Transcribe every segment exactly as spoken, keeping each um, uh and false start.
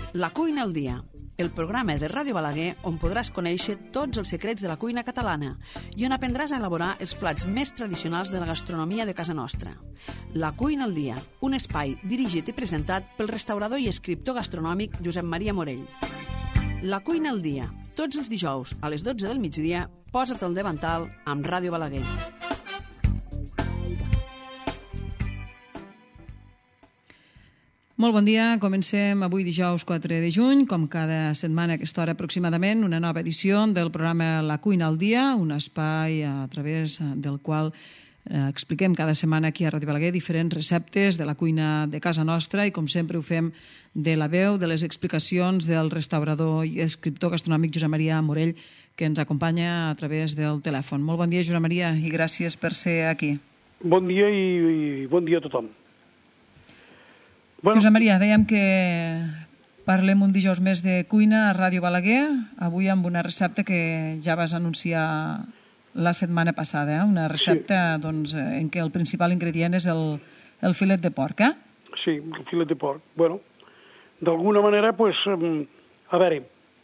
La cuina al dia, el programa de Ràdio Balaguer on podràs conèixer tots els secrets de la cuina catalana i on aprendràs a elaborar els plats més tradicionals de la gastronomia de casa nostra. La cuina al dia, un espai dirigit i presentat pel restaurador i escriptor gastronòmic Josep Maria Morell. La cuina al dia, tots els dijous a les dotze del migdia, posa't el davantal amb Ràdio Balaguer. Molt bon dia, comencem avui dijous quatre de juny, com cada setmana a aquesta hora aproximadament, una nova edició del programa La cuina al dia, un espai a través del qual eh, expliquem cada setmana aquí a Ràdio Balaguer diferents receptes de la cuina de casa nostra i com sempre ho fem de la veu de les explicacions del restaurador i escriptor gastronòmic Josep Maria Morell, que ens acompanya a través del telèfon. Molt bon dia, Josep Maria, i gràcies per ser aquí. Bon dia i, i bon dia a tothom. Bueno. Josep Maria, dèiem que parlem un dijous més de cuina a Ràdio Balaguer, avui amb una recepta que ja vas anunciar la setmana passada, eh? Una recepta sí. doncs, en què el principal ingredient és el, el filet de porc, eh? Sí, el filet de porc. Bueno, d'alguna manera, pues, a veure,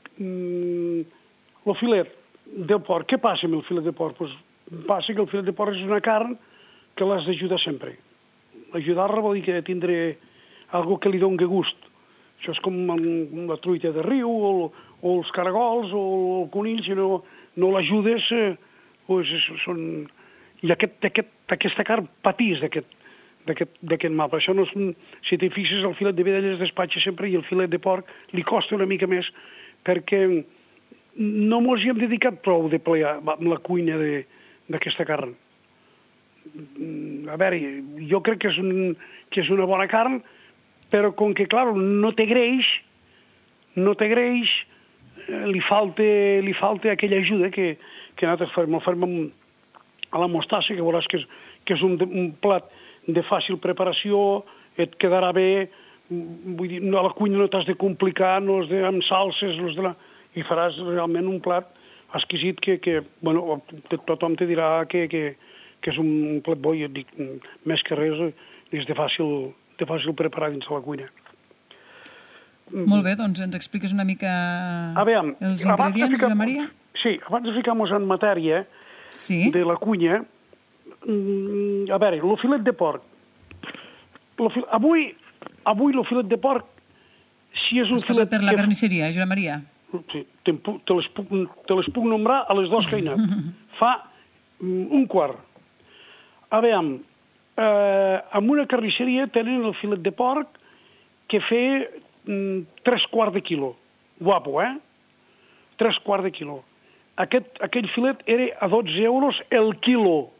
el filet del porc, què passa amb el filet de porc? Pues, passa que el filet de porc és una carn que l'has d'ajudar sempre. Ajudar-la vol dir que tindré algo que li doni gust. Això és com la truita de riu, o, o els caragols, o el conill, si no, no l'ajudes, eh, pues són... I aquest, aquest, aquesta carn patís d'aquest mal. Per això, no és, si t'hi fixes, el filet de vedella es despatxa sempre i el filet de porc li costa una mica més, perquè no mos hi hem dedicat prou de ple amb la cuina d'aquesta carn. A veure, jo crec que és, un, que és una bona carn, però com que, clar, no té greix, no té greix, li falta, li falta aquella ajuda que, que nosaltres fem. El fem a la mostassa, que veuràs que és, que és un, un plat de fàcil preparació, et quedarà bé, vull dir, a la cuina no t'has de complicar, no has de, amb salses, no has de la, i faràs realment un plat exquisit que, que bueno, tothom te dirà que, que, que és un plat bo, i et dic, més que res, és de fàcil de fàcil preparar dins de la cuina. Molt bé, doncs ens expliques una mica veure, els ingredients, Josep Maria? Sí, abans de ficar-nos en matèria sí. de la cuina, a veure, el filet de porc. Fil... Avui, avui el filet de porc, si és un Has filet... passat per la carnisseria, eh, Josep Maria? Sí, te, te, les puc, te les puc nombrar a les dues que he anat. Fa un quart. A veure, Eh, en una carnisseria tenen el filet de porc que fe mm, tres quarts de quilo. Guapo, eh? Tres quarts de quilo. Aquest, aquell filet era a dotze euros el quilo.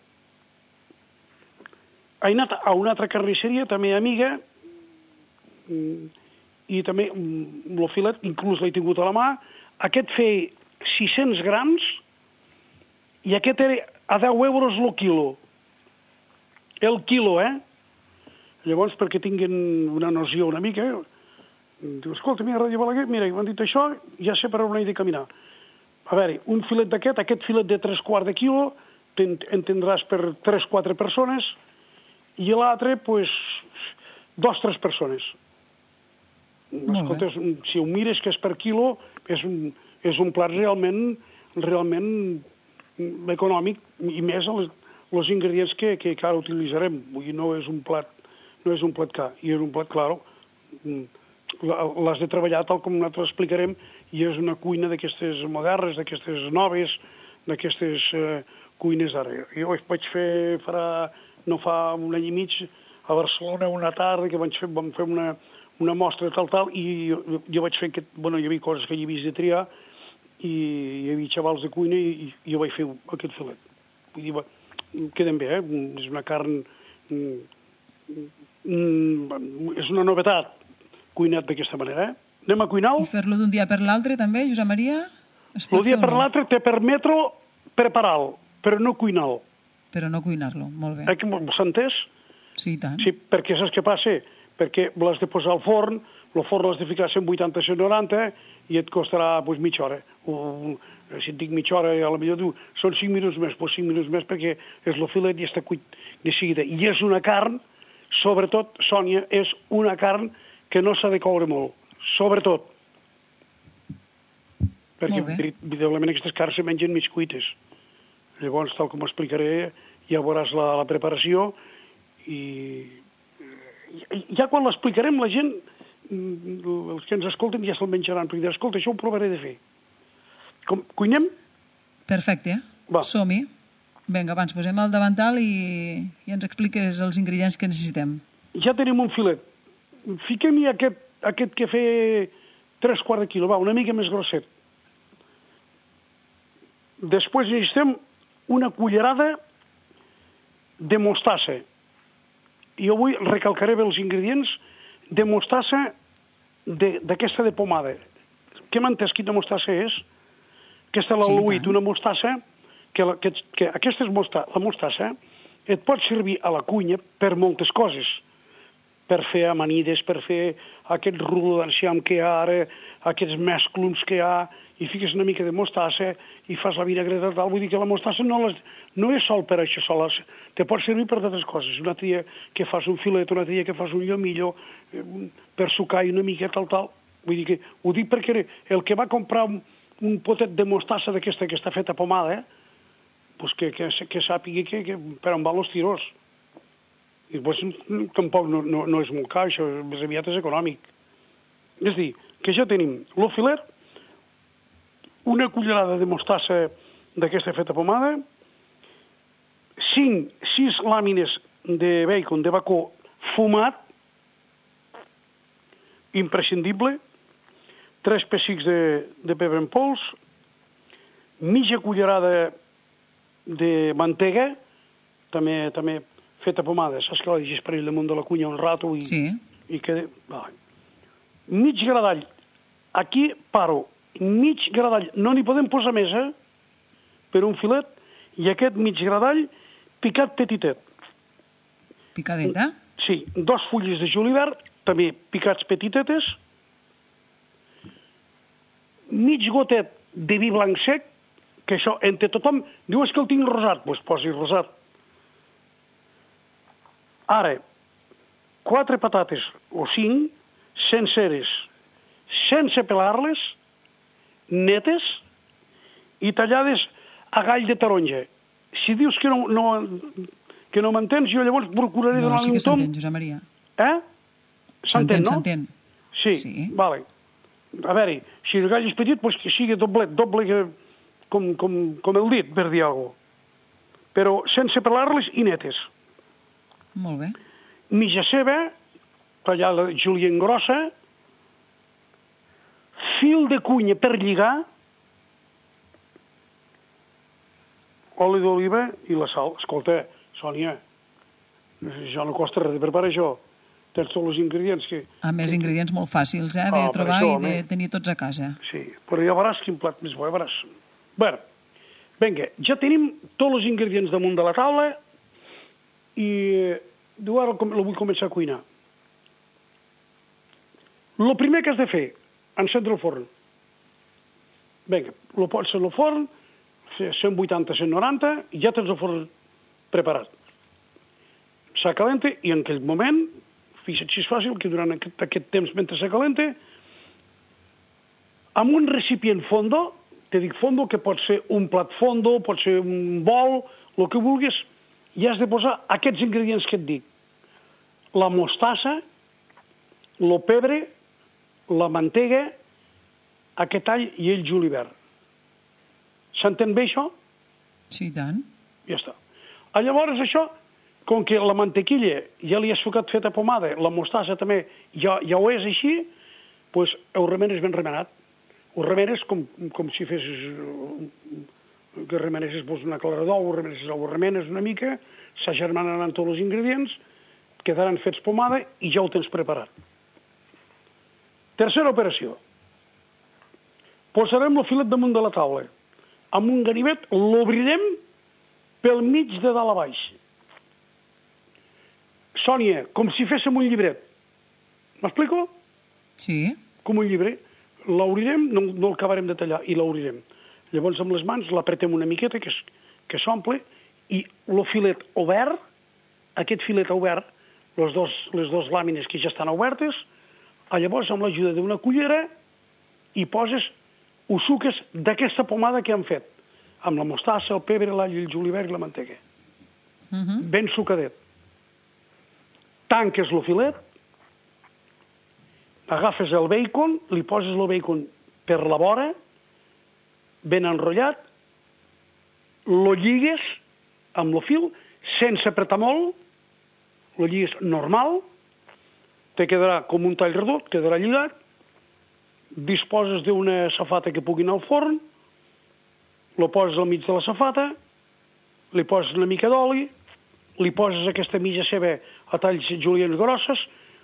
He anat a una altra carnisseria, també amiga, mm, i també mm, el filet, inclús l'he tingut a la mà, aquest feia sis-cents grams i aquest era a deu euros el quilo. El quilo, eh? Llavors, perquè tinguin una noció una mica, diu, escolta, mira, Ràdio Balaguer, mira, m'han dit això, ja sé per on he de caminar. A veure, un filet d'aquest, aquest filet de tres quarts de quilo, en tindràs per tres o quatre persones, i l'altre, doncs, dos o tres persones. Escolta, si ho mires que és per quilo, és un, és un plat realment, realment econòmic, i més a les els ingredients que, que, que ara utilitzarem. Vull dir, no és un plat, no és un plat car, i és un plat, clar, l'has de treballar tal com nosaltres explicarem, i és una cuina d'aquestes modernes, d'aquestes noves, d'aquestes eh, cuines d'ara. Jo vaig fer, farà, no fa un any i mig, a Barcelona una tarda, que vaig fer, vam fer una, una mostra tal, tal, i jo, jo vaig fer, aquest, bueno, hi havia coses que hi havia de triar, i hi havia xavals de cuina, i, i jo vaig fer aquest filet. Vull dir, queden bé, eh? És una carn... És una novetat cuinat d'aquesta manera, eh? Anem a cuinar-ho. I fer-lo d'un dia per l'altre, també, Josep Maria? Un dia per l'altre te permetre preparar-lo, però no cuinar-lo. Però no cuinar-lo, molt bé. Eh, s'ha entès? Sí, i tant. Sí, perquè saps què passa? Perquè l'has de posar al forn, el forn l'has de ficar a cent vuitanta a cent noranta i et costarà doncs, mitja hora. O, si et dic mitja hora, a la millor diu, són cinc minuts més, doncs cinc minuts més perquè és el filet i està cuit de seguida. I és una carn, sobretot, Sònia, és una carn que no s'ha de coure molt. sobretot. Perquè, evidentment, aquestes carns se mengen mig cuites. Llavors, tal com ho explicaré, ja veuràs la, la preparació i ja quan l'explicarem la gent, els que ens escolten ja se'l menjaran, perquè diran, escolta, això ho provaré de fer. Com, cuinem? Perfecte, som-hi. Vinga, abans posem el davantal i, i ens expliques els ingredients que necessitem. Ja tenim un filet. Fiquem-hi aquest, aquest que fe tres quarts de quilo, va, una mica més grosset. Després necessitem una cullerada de mostassa. Jo avui recalcaré bé els ingredients de mostassa d'aquesta de, de pomada. Què m'ha entès quina mostassa és? Aquesta l'ha oluït, sí, una mostassa que, la, que, que aquesta és mosta, la mostassa et pot servir a la cuina per moltes coses. Per fer amanides, per fer aquest rulo d'enciam que hi ha ara, aquests mesclums que hi ha, i fiques una mica de mostassa i fas la vinagreta tal. Vull dir que la mostassa no, les, no és sol per això sola, te pot servir per d'altres coses. Un altre dia que fas un filet, un altre dia que fas un llomillo, per sucar una mica tal, tal. Vull dir que ho dic perquè el que va comprar un, un potet de mostassa d'aquesta que està feta pomada, eh? Pues que, que, que sàpigui que, que per on van els tiros. I pues, tampoc no, no, no és molt car, això més aviat és econòmic. És a dir, que ja tenim el filet, una cullerada de mostassa d'aquesta feta pomada, cinc, sis làmines de bacon, de bacó fumat, imprescindible, tres pessics de, de pebre en pols, mitja cullerada de mantega, també, també feta pomada, saps que la deixes per ell damunt de la cunya un rato i, sí, i queda... Vale. Mig gradall, aquí paro, mig gradall, no n'hi podem posar més, eh? Per un filet, i aquest mig gradall picat petitet. Picadet, eh? Sí, dos fulles de julivert, també picats petitetes, mig gotet de vi blanc sec, que això, entre tothom, diu és que el tinc rosat, doncs posi rosat. Ara, quatre patates, o cinc, senceres, sense pelar-les, netes i tallades a gall de taronja. Si dius que no, no, que no m'entens, jo llavors procuraré no, donar-li sí un tom. No, sí que s'entén, Josep Maria. Eh? S'entén, no? S'entén, sí, sí, vale. A veure, si el gall és petit, doncs que sigui doblet, doble que, com, com, com el dit, per dir alguna cosa. Però sense pelar-les i netes. Molt bé. Mitja ceba, tallada julient grossa, fil de cunya per lligar, oli d'oliva i la sal. Escolta, Sònia, això no costa res de preparar això. Tens tots els ingredients que... A més, ingredients molt fàcils, eh, de ah, trobar això, i de tenir tots a casa. Sí, però ja veuràs quin plat més bo, ja veuràs. Bé, vinga, ja tenim tots els ingredients damunt de la taula i diu, ara la vull començar a cuinar. El primer que has de fer, encendre el forn. Vinga, el pots al forn, cent vuitanta a cent noranta, i ja tens el forn preparat. S'acalenta i en aquell moment, fixa't si és fàcil, que durant aquest, aquest temps mentre s'acalenta, amb un recipient fondo, te dic fondo, que pot ser un plat fondo, pot ser un bol, el que vulguis, i has de posar aquests ingredients que et dic. La mostassa, el pebre, la mantega, aquest all i el julivert. S'entén bé això? Sí, i tant. Ja està. A llavors això, com que la mantequilla ja li has sucat feta pomada, la mostassa també ja, ja ho és així, doncs ho remenes ben remenat. Ho remenes com, com si fessis que remenessis doncs, una clara d'ou, ho remenes, ho remenes una mica, s'agermanen tots els ingredients, quedaran fets pomada i ja ho tens preparat. Tercera operació. Posarem el filet damunt de la taula. Amb un ganivet l'obrirem pel mig de dalt a baix. Sònia, com si féssim un llibret. M'explico? Sí. Com un llibret. L'obrirem, no, no el acabarem de tallar, i l'obrirem. Llavors amb les mans l'apretem una miqueta, que, que s'omple, i el filet obert, aquest filet obert, les dos, les dues làmines que ja estan obertes, Llavors, amb l'ajuda d'una cullera, hi poses, ho suques d'aquesta pomada que han fet, amb la mostassa, el pebre, l'all, el julivert i la mantega. Uh-huh. Ben sucadet. Tanques el filet, agafes el bacon, li poses el bacon per la vora, ben enrotllat, lo lligues amb el fil, sense apretar molt, lo lligues normal, te quedarà com un tall redó, quedarà lligat, disposes d'una safata que pugui anar al forn, lo poses al mig de la safata, li poses una mica d'oli, li poses aquesta mitja ceba a talls julients grosses,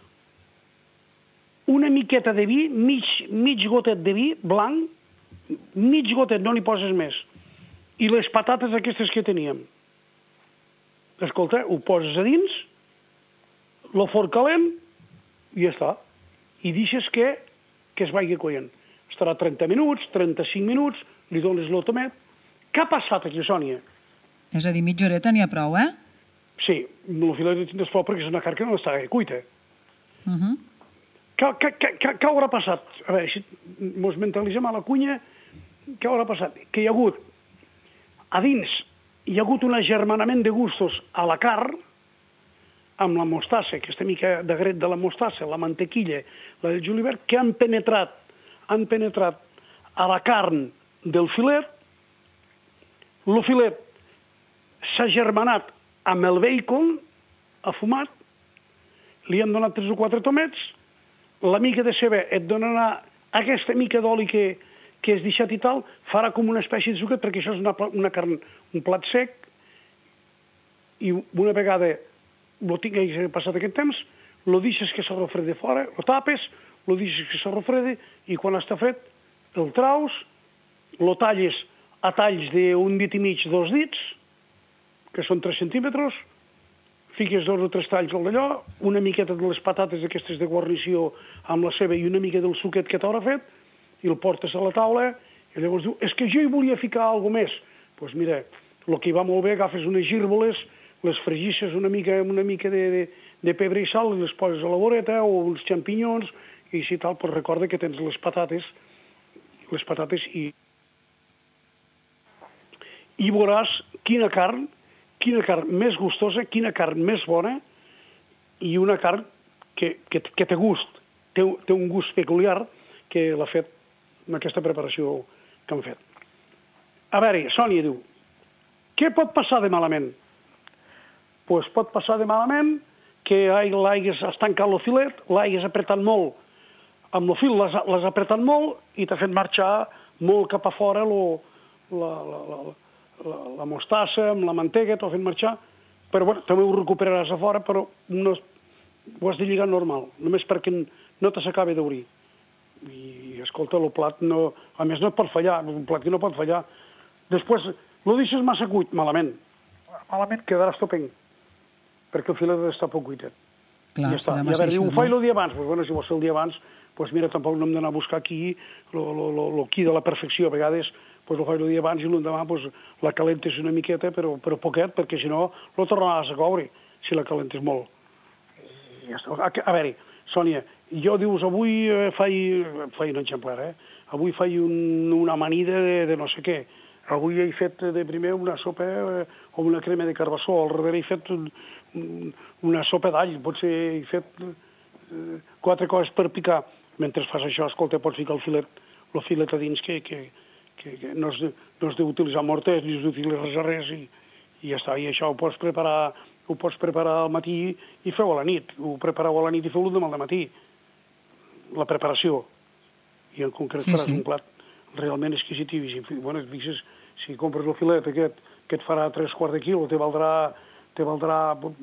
una miqueta de vi, mig, mig gotet de vi blanc, mig gotet, no n'hi poses més, i les patates aquestes que teníem. Escolta, ho poses a dins, lo forn calent, i ja està. I deixes que, que es vagi coient. Estarà trenta minuts, trenta-cinc minuts, li dones el tomet. Què ha passat aquí, Sònia? És a dir, mitja horeta n'hi ha prou, eh? Sí, el filet de tindres prou perquè és una carn que no està cuita. Uh-huh. Què, què, què, què haurà passat? A veure, si mos mentalitzem a la cuina, què haurà passat? Que hi ha hagut, a dins, hi ha hagut un agermanament de gustos a la carn, amb la mostassa, aquesta mica de gret de la mostassa, la mantequilla, la del julivert, que han penetrat, han penetrat a la carn del filet. El filet s'ha germanat amb el bacon afumat, li han donat tres o quatre tomets, la mica de ceba et donarà aquesta mica d'oli que, que has deixat i tal, farà com una espècie de suquet, perquè això és una, una carn, un plat sec, i una vegada lo tinguis passat aquest temps, lo deixes que s'arrofrede fora, lo tapes, lo deixes que s'arrofrede, i quan està fet, el traus, lo talles a talls d'un dit i mig, dos dits, que són tres centímetres, fiques dos o tres talls d'allò, una miqueta de les patates aquestes de guarnició amb la ceba i una mica del suquet que t'haurà fet, i el portes a la taula, i llavors diu, és que jo hi volia ficar alguna més. Doncs pues mira, el que hi va molt bé, agafes unes gírgoles, les fregisses una mica, una mica de, de, de pebre i sal i les poses a la voreta o uns xampinyons i si tal, pues recorda que tens les patates les patates i i veuràs quina carn quina carn més gustosa, quina carn més bona i una carn que, que, que té gust, té, té un gust peculiar que l'ha fet amb aquesta preparació que han fet. A veure, Sònia diu, què pot passar de malament? Pues pot passar de malament que l'hagues estancat el filet, l'hagues apretat molt, amb el fil l'has apretat molt i t'ha fet marxar molt cap a fora lo, la, la, la, la, la mostassa amb la mantega, t'ha fet marxar, però bueno, també ho recuperaràs a fora, però no, ho has de lligar normal, només perquè no te s'acabi d'obrir. I, escolta, el plat no... A més, no et pot fallar, un plat que no pot fallar. Després, lo deixes massa cuit, malament. Malament quedarà estupend, perquè el filet està poc cuitet. Clar, ja està. I a veure, ho faig el dia abans. Pues, bueno, si vols fer el dia abans, pues mira, tampoc no hem d'anar a buscar aquí el qui de la perfecció. A vegades pues, ho faig el dia abans i l'endemà pues, la calentes una miqueta, però, però poquet, perquè si no, lo tornaràs a coure, si la calentes molt. I ja està. A, a veure, Sònia, jo dius, avui eh, faig, faig un exemplar, eh? Avui faig un, una amanida de, de no sé què. Avui he fet de primer una sopa eh, o una crema de carbassó, al darrere he fet un, un, una sopa d'all, potser he fet eh, quatre coses per picar. Mentre fas això, escolta, pots ficar el filet, el filet a dins que, que, que, que no has d'utilitzar morters, ni has d'utilitzar res, i, i ja està. I això ho pots preparar, ho pots preparar al matí i feu a la nit. Ho prepareu a la nit i feu-ho demà al matí. La preparació. I en concret sí, faràs sí. un plat realment exquisit i si, bueno, fixes, si compres el filet aquest que et farà tres quarts de quilo, te valdrà, te valdrà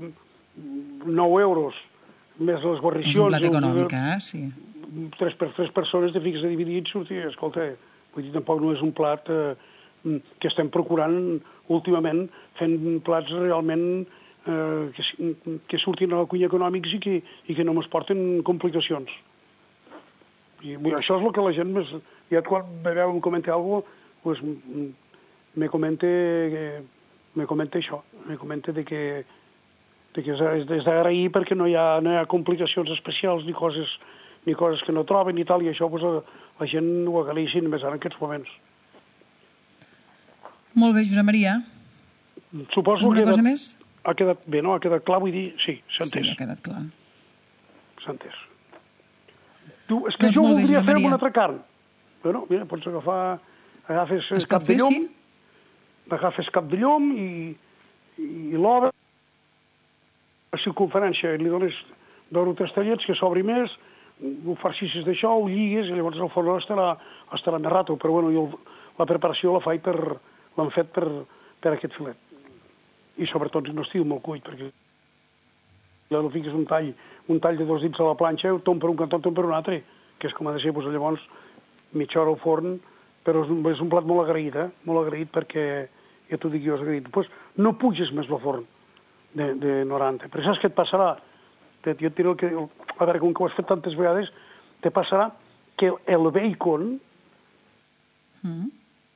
nou euros, més les guarnicions. És un plat econòmic, eh? Sí. Tres, per tres persones te fiques a dividir i sortir, escolta, vull dir, tampoc no és un plat eh, que estem procurant últimament fent plats realment eh, que, que surtin a la cuina econòmics i que, i que no ens porten complicacions. I això és el que la gent més... Ja quan me veu em comenta alguna cosa, pues, me comenta, me comenta això, me comenta de que, de que és d'agrair perquè no hi ha, no hi ha complicacions especials ni coses ni coses que no troben i tal, i això pues, la, la gent ho agaleixi només ara en aquests moments. Molt bé, Josep Maria. Suposo Alguna que cosa quedat, més? Ha quedat bé, no? Ha quedat clar, vull dir, sí, s'ha entès. Sí, ha quedat clar. S'ha entès. Tu, és que Doncs jo molt bé, voldria Josep fer Maria. una altra carn. Bueno, mira, pots agafar... Agafes Es cap pot de fer, llom, sí? agafes cap de llom i, i l'obres a circunferència, li dones dos o tres tallets que s'obri més, ho farcissis d'això, ho lligues i llavors el forn estarà, estarà més rato. Però bueno, jo la preparació la faig per... l'han fet per, per aquest filet. I sobretot no estigui molt cuit, perquè no fiques un tall, un tall de dos dits a la planxa, tom per un cantó, tom per un altre, que és com ha de ser, doncs, llavors, mitja hora al forn, però és un, és un plat molt agraït, eh? Molt agraït perquè, ja t'ho dic jo, és agraït. Pues no puges més el forn de, de noranta, però saps què et passarà? Te, jo et diré que, a veure, com que ho has fet tantes vegades, te passarà que el bacon, mm.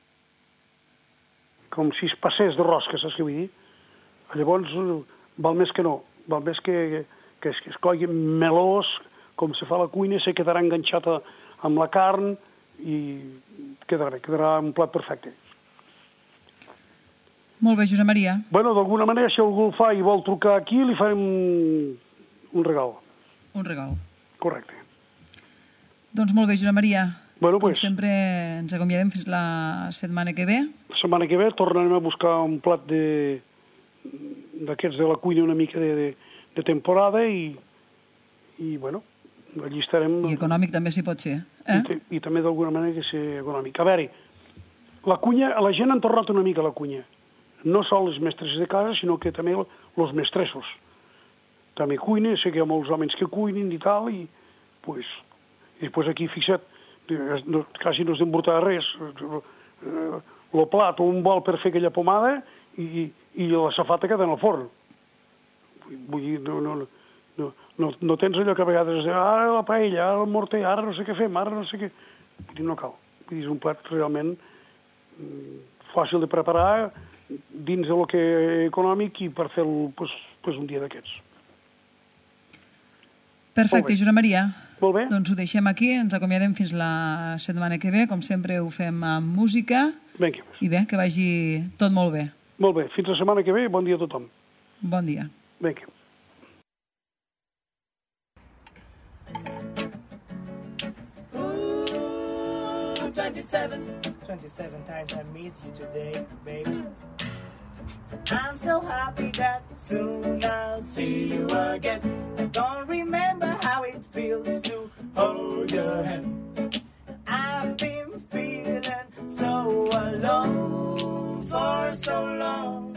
com si es passés de rosca, saps què vull dir? Llavors, val més que no, val més que, que, es, que es cogui melós, com se fa a la cuina, se quedarà enganxat a, amb la carn i quedarà, quedarà un plat perfecte. Molt bé, Josep Maria. Bueno, d'alguna manera, si algú el fa i vol trucar aquí, li farem un regal. Un regal. Correcte. Doncs molt bé, Josep Maria. Bueno, Com pues, sempre, ens acomiadem fins la setmana que ve. La setmana que ve tornarem a buscar un plat de d'aquests de la cuina una mica de, de, de temporada i, i, bueno, allí estarem... I econòmic també s'hi pot ser. Eh? I, i també d'alguna manera que sigui econòmic. A veure, la cunya, la gent ha tornat una mica a la cunya. No sols les mestres de casa, sinó que també els mestressos. També cuina, sé que hi ha molts homes que cuinin i tal, i, pues, i després aquí, fixa't, no, quasi no has d'embrutar res. El plat o un bol per fer aquella pomada i, i la safata queda en el forn. Vull dir, no, no, no, no, no tens allò que a vegades és ara la paella, ara el morter, ara no sé què fem, ara no sé què... Vull dir, no cal. Vull dir, és un plat realment fàcil de preparar dins de lo que és econòmic i per fer-lo pues, pues un dia d'aquests. Perfecte, Josep Maria. Molt bé. Doncs ho deixem aquí, ens acomiadem fins la setmana que ve, com sempre ho fem amb música. Vinga. I bé, que vagi tot molt bé. Molt bé, fins la setmana que ve, bon dia a tothom. Bon dia. Vinga. Ooh, twenty-seven, twenty-seven times I miss you today, baby. I'm so happy that soon I'll see you again. I don't remember how it feels to hold your hand. I've been feeling so alone for so long.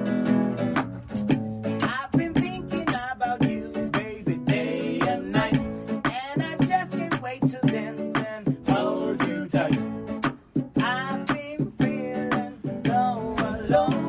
I've been thinking about you, baby, day and night. And I just can't wait to dance and hold you tight. I've been feeling so alone.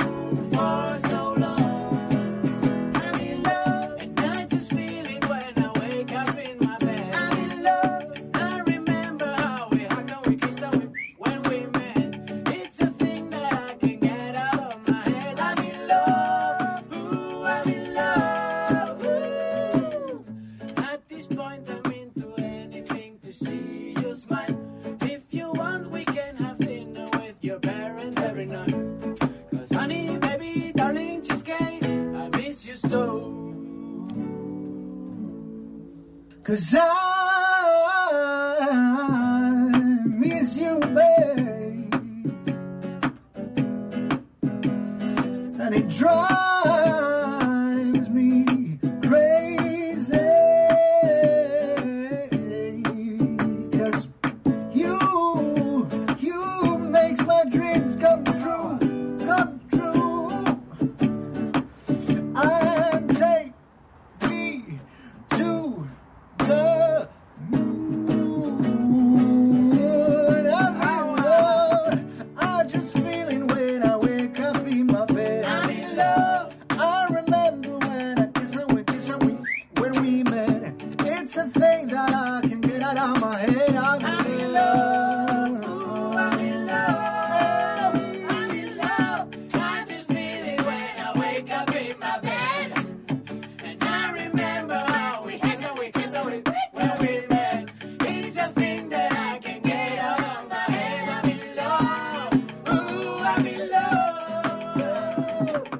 Cause I miss you, babe, and it drives me crazy, cause you, you makes my dreams come true, come true, and take me to the moon. I'm in love. I just feeling when I wake up in my bed. I'm in love. I remember when I kiss and we kiss and we when we met. It's a thing that I can get out of my head. I'm, I'm in love. Ooh, I'm in love. I'm in love. I just feeling when I wake up in my bed. And I remember how we kissed and we kissed and we when we met. Woo!